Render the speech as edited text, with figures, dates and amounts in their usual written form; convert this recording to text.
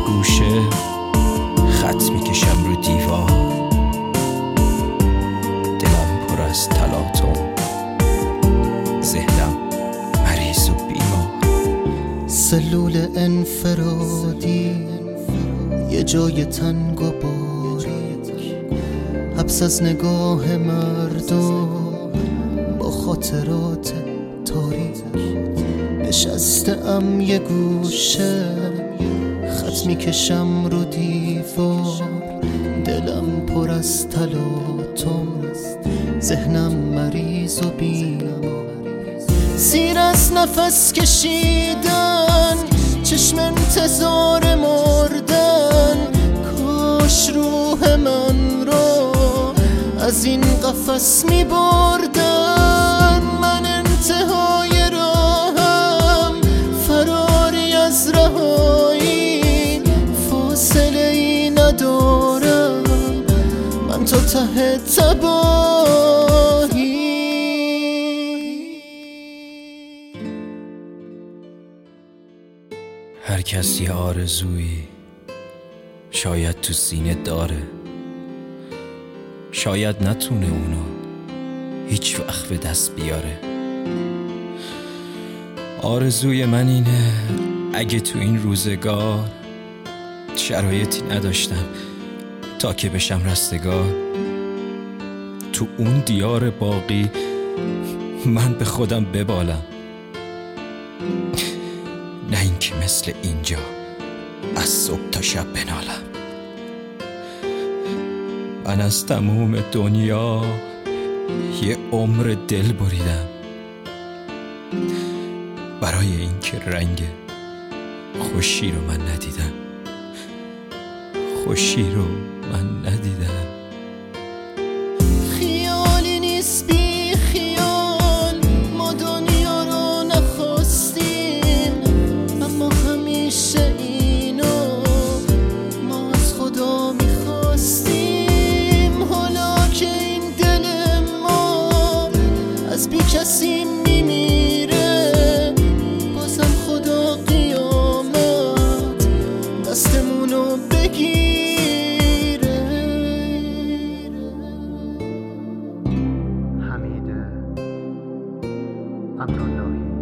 گوشه خط میکشم رو دیوار، دلم پر از تلاطم، ذهنم مریض و بیمار. سلول انفرادی، یه جای تنگ و باریک، حبس از نگاه مردم با خاطرات تاریک. نشستم یه گوشه خط میکشم رو دیوار، دلم پر از تلاطم، ذهنم مریض و بیمار. سیر از نفس کشیدن، چشم انتظار مردن، کاش روح من رو از این قفس می بردن. من انتهای راهم، فراری از رهایی، فاصله ای ندارم، من تا ته تباهی. هر کس یه آرزویی شاید تو سینه داره، شاید نتونه اونو هیچ وقت به دست بیاره. آرزوی من اینه اگه تو این روزگار شرایطی نداشتم تا که بشم رستگار، تو اون دیار باقی من به خودم ببالم، نه اینکه مثل اینجا از صبح تا شب بنالم. من از تموم دنیا یه عمر دل بریدم، برای اینکه رنگ خوشی رو من ندیدم، خوشی رو من ندیدم. خیالی نیست بی خیال، ما دنیا رو نخواستیم، اما همیشه اینو ما از خدا میخواستیم. حالا که این دل ما از بی کسی میمیره، بازم خدا قیامت دستمونو بگیره. حمید عبداللهی